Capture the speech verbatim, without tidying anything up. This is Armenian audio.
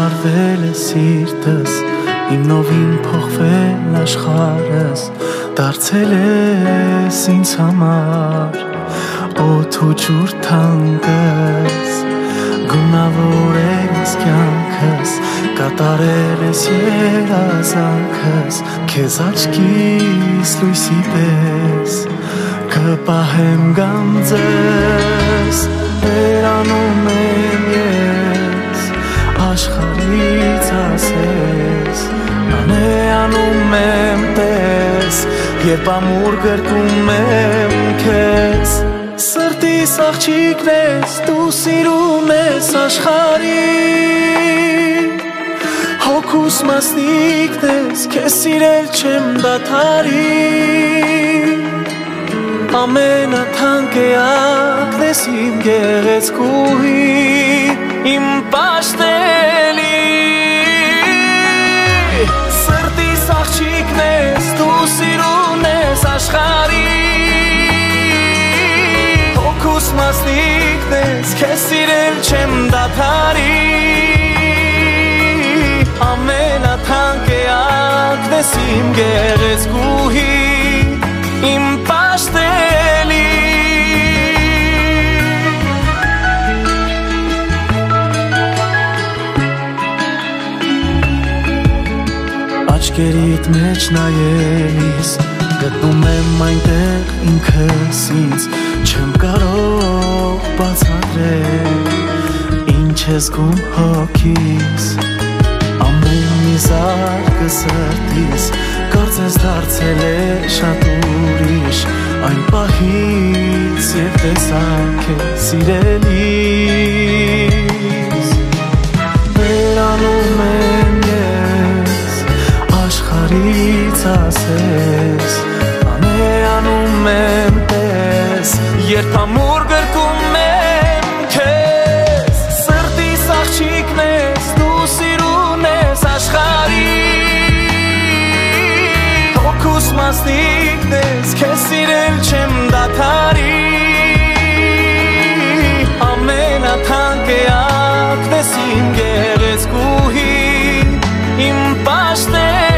Խանգարվել է սիրտս, իմ նովին փոխվել աշխարհս, դարձել ես ինձ համար օդ ու ջուր թանկս, գունավորել ես կյանքս, կատարել ես երազանքս, քեզ աչքիս լույսի պես կպահեմ գանձես, վերանում եմ ես աշխարհից ասես, անեանում եմ տես, երբ ամուր գրկում եմ քեզ, սրտիս աղջիկն ես, դու սիրում ես աշխարհին, հոգուս մասնիկն ես, քեզ սիրել չեմ դադարին, ամենաթանկ էակն ես իմ գեղեցկուհի, իմ պաշտելի, սրտիս աղջիկն ես, դու սիրում ես աշխարհին, հոգուս մասնիկն ես, քեզ սիրել չեմ դադարին, ամենաթանկ էակն ես իմ գեղեցկուհի, իմ պաշտելի, աչքերիդ մեջ նայելիս, գտնում եմ այնտեղ ինքս ինձ, չեմ կարող բացատրել, ինչ ես զգում հոգիս, ամեն մի զարկը սրտիս, կարծես դարձել է շատ ուրիշ, այն պահից և տեսա քեզ սիրելիս, վերանում եմ ես աշխարհից ասես, անեանում եմ տես, երբ ամուր գրկում եմ քեզ, սրտիս աղջիկն ես, դու սիրում ես աշխարհին, հոգուս մասնիկն ես, քեզ սիրել չեմ դադարին, ամենաթանկ էակն ես իմ գեղեցկուհի, իմ պաշտելի,